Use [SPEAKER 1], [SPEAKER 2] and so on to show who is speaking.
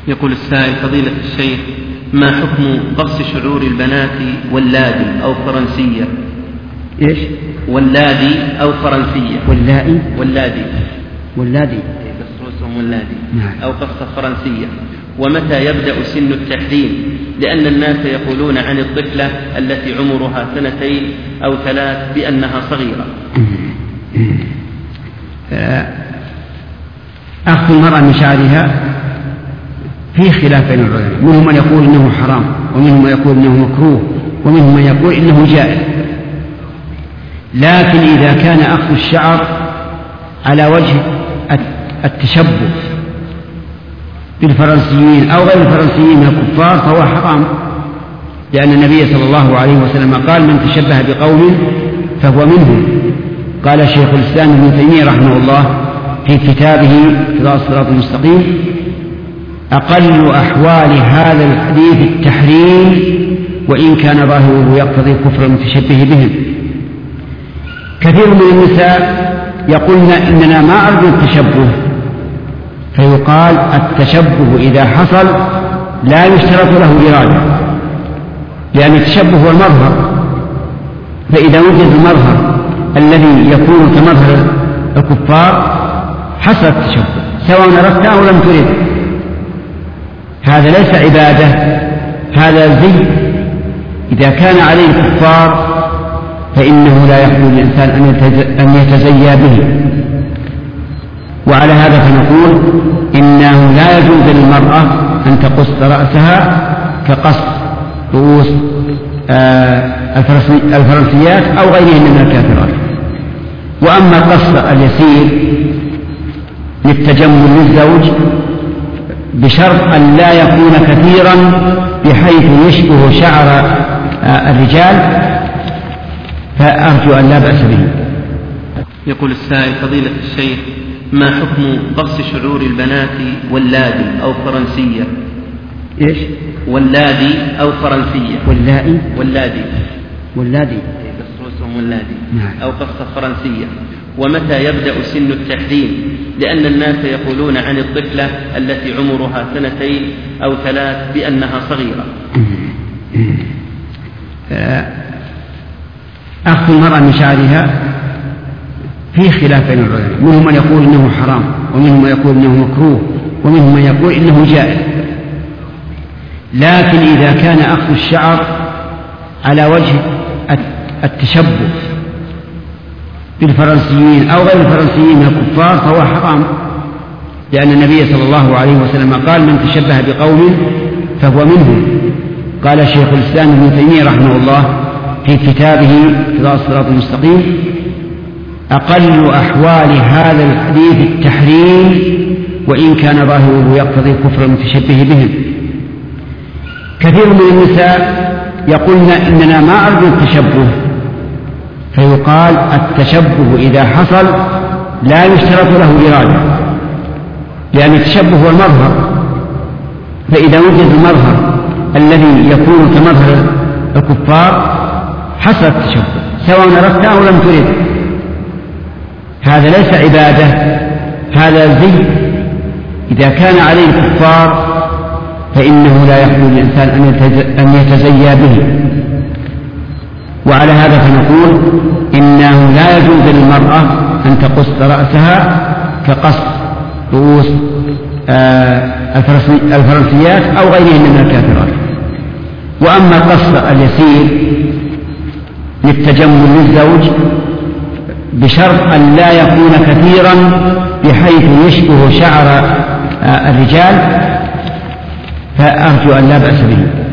[SPEAKER 1] يقول السائل: فضيلة الشيخ، ما حكم قص شعور البنات واللادي أو فرنسية؟
[SPEAKER 2] إيش؟
[SPEAKER 1] واللادي أو فرنسية. واللادي قص رؤوسهم واللادي.
[SPEAKER 2] نعم.
[SPEAKER 1] أو قص فرنسية. ومتى يبدأ سن التحريم؟ لأن الناس يقولون عن الطفلة التي عمرها 2 أو 3 بأنها صغيرة.
[SPEAKER 2] أخذ المرأة من شعرها في خلاف بين العلماء، منهم من يقول إنه حرام، ومنهم من يقول إنه مكروه، ومنهم من يقول إنه جائز. لكن إذا كان أخذ الشعر على وجه التشبه بالفرنسيين أو غير الفرنسيين من الكفار فهو حرام، لأن النبي صلى الله عليه وسلم قال: من تشبه بقوم فهو منهم. قال شيخ الإسلام ابن تيمية رحمه الله في كتابه اقتضاء الصراط المستقيم: أقل أحوال هذا الحديث التحريم، وإن كان ظاهره يقتضي كفر المتشبه بهم. كثير من النساء يقولن إننا ما أردنا التشبه، فيقال: التشبه إذا حصل لا يشترط له إرادة، لأن التشبه هو المظهر، فإذا وجد المظهر الذي يكون كمظهر الكفار حصل التشبه سواء أردته أو لم ترد. هذا ليس عبادة، هذا زي. إذا كان عليه الكفار فإنه لا يحل للإنسان أن يتزيى به. وعلى هذا فنقول إنه لا يجوز للمرأة أن تقص رأسها كقص رؤوس الفرنسيات أو غيرهن من الكافرات. وأما القص اليسير للتجمل للزوج بشرط أن لا يكون كثيرا بحيث يشبه شعر الرجال فأرجو أن لا بأس به.
[SPEAKER 1] يقول السائل: فضيلة الشيخ، ما حكم قص شعور البنات واللادي أو فرنسية؟
[SPEAKER 2] إيش؟
[SPEAKER 1] واللادي أو فرنسية.
[SPEAKER 2] واللادي
[SPEAKER 1] قص رؤوسهم واللادي.
[SPEAKER 2] نعم.
[SPEAKER 1] أو قص فرنسية. ومتى يبدأ سن التحريم؟ لأن الناس يقولون عن الطفلة التي عمرها 2 أو 3 بأنها صغيرة.
[SPEAKER 2] أخذ المرأة من شعرها في خلاف بين العلماء، منهم من يقول إنه حرام، ومنهم من يقول إنه مكروه، ومنهم من يقول إنه جائز. لكن إذا كان أخذ الشعر على وجه التشبه بالفرنسيين أو غير الفرنسيين من الكفار فهو حرام، لأن النبي صلى الله عليه وسلم قال: من تشبه بقوم فهو منهم. قال شيخ الإسلام ابن تيمية رحمه الله في كتابه اقتضاء الصراط المستقيم: أقل أحوال هذا الحديث التحريم، وإن كان ظاهره يقتضي كفر المتشبه بهم. كثير من النساء يقولن إننا ما أردنا التشبه، فيقال: التشبه إذا حصل لا يشترط له إرادة، لأن التشبه هو المظهر، فإذا وجد المظهر الذي يكون كمظهر الكفار حصل التشبه سواء أردته أو لم ترد. هذا ليس عبادة، هذا زي. إذا كان عليه الكفار فإنه لا يحل للإنسان أن يتزيى به. وعلى هذا فنقول إنه لا يجوز للمرأة أن تقص رأسها كقص رؤوس الفرنسيات أو غيرهن من الكافرات. وأما القص اليسير للتجمل للزوج بشرط أن لا يكون كثيرا بحيث يشبه شعر الرجال فأرجو أن لا بأس به.